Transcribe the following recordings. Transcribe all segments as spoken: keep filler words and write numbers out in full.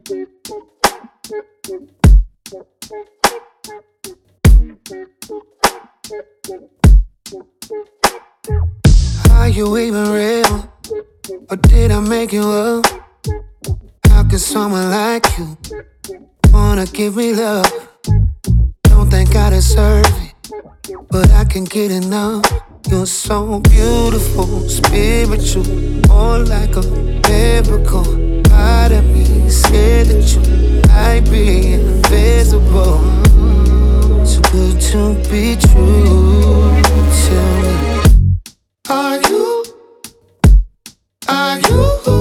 Are you even real? Or did I make you up? How can someone like you wanna give me love? Don't think I deserve it, but I can't get enough. You're so beautiful, spiritual, more like a miracle. Part of me scared that you might be invisible. Too good to be true. Tell me, are you, are you,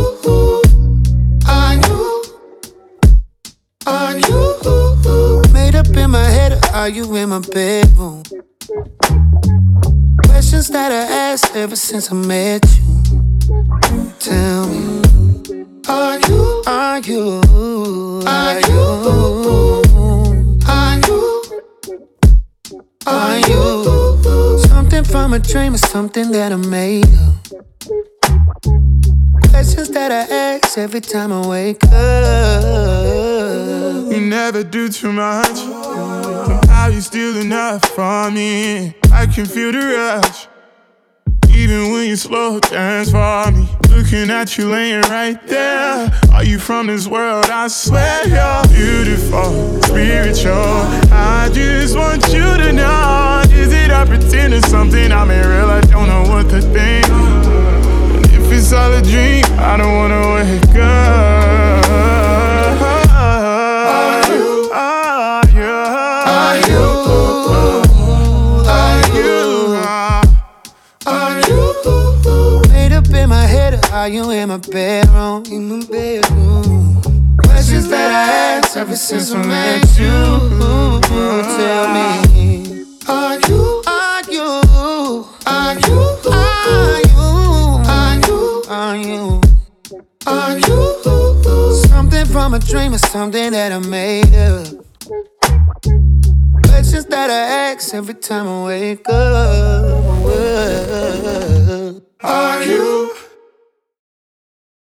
are you, are you made up in my head, or are you in my bedroom? Questions that I asked ever since I met you. Tell me, are you, are you, are you, are you, are you something from a dream or something that I made up? Questions that I ask every time I wake up. You never do too much. Somehow you still enough from me. I can feel the rush, even when you slow dance for me. Looking at you laying right there. Are you from this world? I swear you're beautiful, spiritual. I just want you to know. Is it I pretend it's something I'm in real? I don't know what to think. And if it's all a dream, I don't wanna wake up. Are you? Are you? Are you? In my head, or are you in my bedroom? In my bedroom. Questions that I ask ever since I met you. Tell me, are you, are you, are you, are you, are you, are you, are you something from a dream or something that I made up? Questions that I ask every time I wake up. Are you?